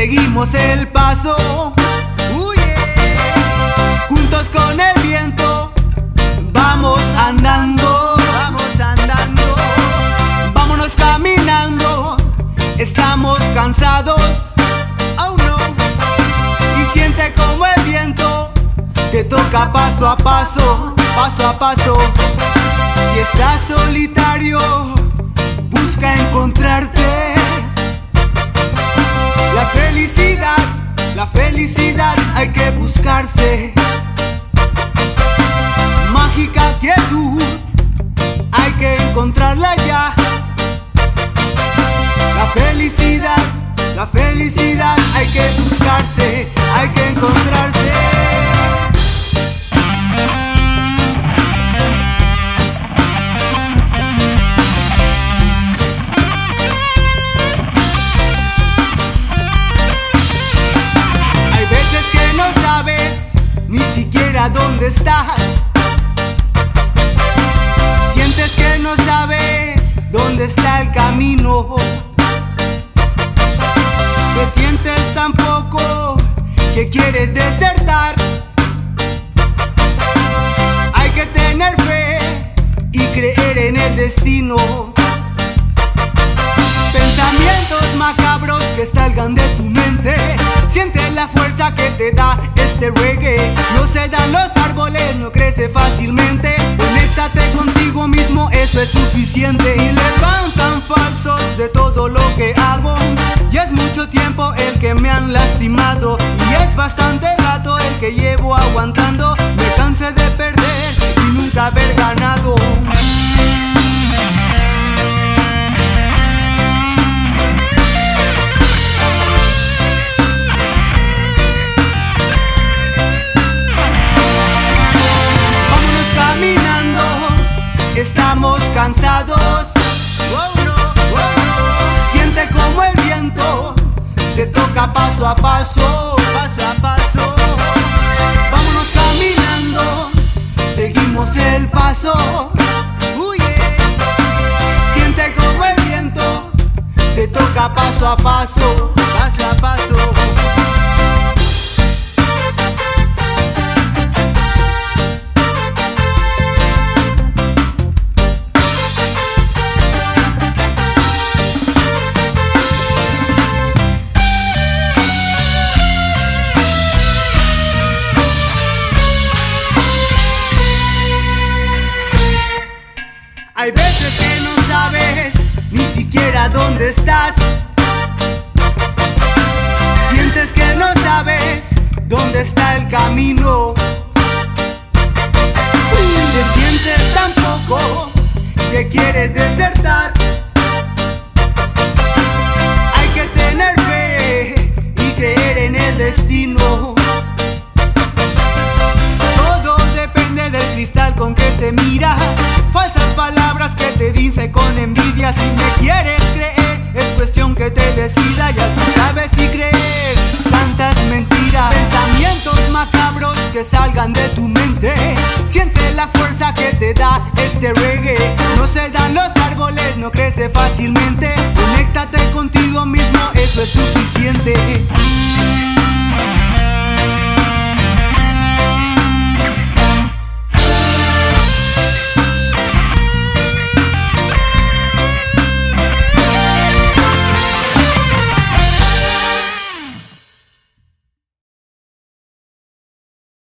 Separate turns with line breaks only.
seguimos el paso. Juntos con el viento vamos andando, vámonos caminando, estamos cansados, oh no, y siente como el viento te toca paso a paso, paso a paso. Si estás solitario, busca encontrarte. La felicidad hay que buscarse. Mágica quietud, hay que encontrarla ya. La felicidad hay que buscarse, hay que encontrarse. Ni siquiera dónde estás. Sientes que no sabes dónde está el camino. Te sientes tan poco que quieres desertar. Hay que tener fe y creer en el destino. Pensamientos macabros que salgan de tu mente. Siente la fuerza que te da este reggae. No se dan los árboles, no crece fácilmente. Conéctate contigo mismo, eso es suficiente. Y levantan falsos de todo lo que hago. Ya es mucho tiempo el que me han lastimado, y es bastante rato el que llevo aguantando. Me cansé de perder y nunca haber ganado. Estamos cansados, siente como el viento te toca paso a paso, paso a paso. Vámonos caminando, seguimos el paso. Siente como el viento te toca paso a paso, paso a paso. Hay veces que no sabes ni siquiera dónde estás. Sientes que no sabes dónde está el camino. Te sientes tan poco que quieres desertar. Hay que tener fe y creer en el destino. Todo depende del cristal con que se mira. Falsas palabras que te dice con envidia. Si me quieres creer, es cuestión que te decida. Ya tú sabes si creer tantas mentiras. Pensamientos macabros que salgan de tu mente. Siente la fuerza que te da este reggae. No se dan los árboles, no crece fácilmente. Conéctate contigo mismo, eso es suficiente.